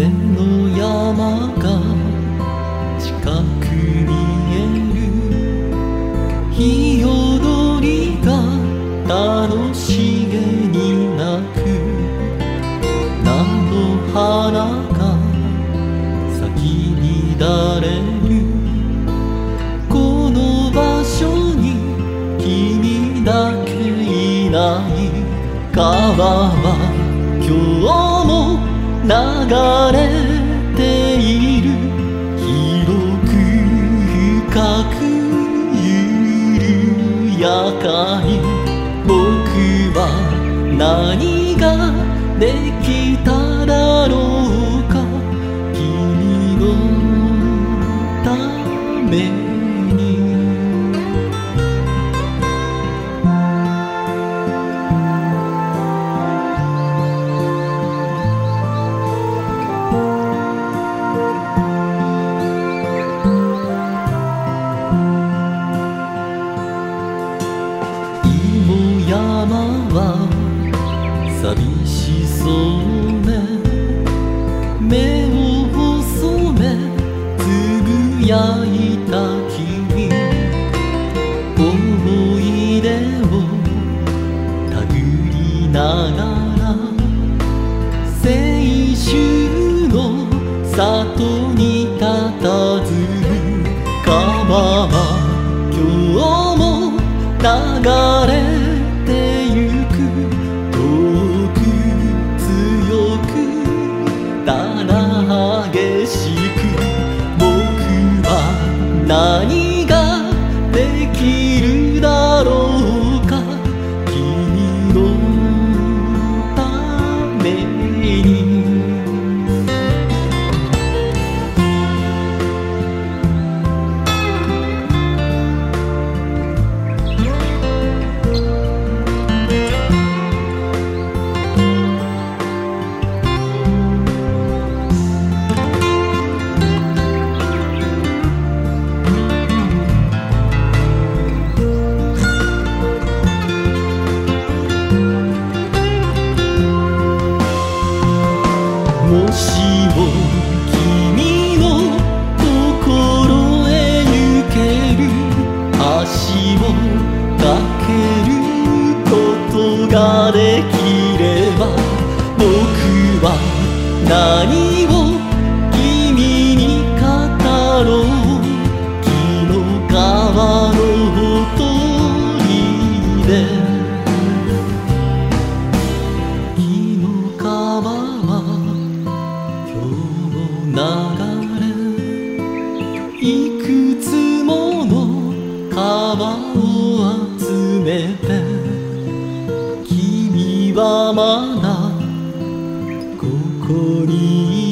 風の山が近く見える。日踊りが楽しげに鳴く。菜の花が咲き乱れる。この場所に君だけいない。川は今日も流れている。広く深く緩やかに。僕は何ができただろうか。君のために。山は寂しそうね。目を細めつぶやいた君。思い出を手繰りながら青春の里に佇む。川は今日も流れ激しく。僕は何ができるだろうか。君のために。もしも君のところへ行ける。足をかけることができれば。僕は何を君に語ろう。紀の川のほとりで。紀の川は流れいくつもの川を集めて。君はまだここにいる。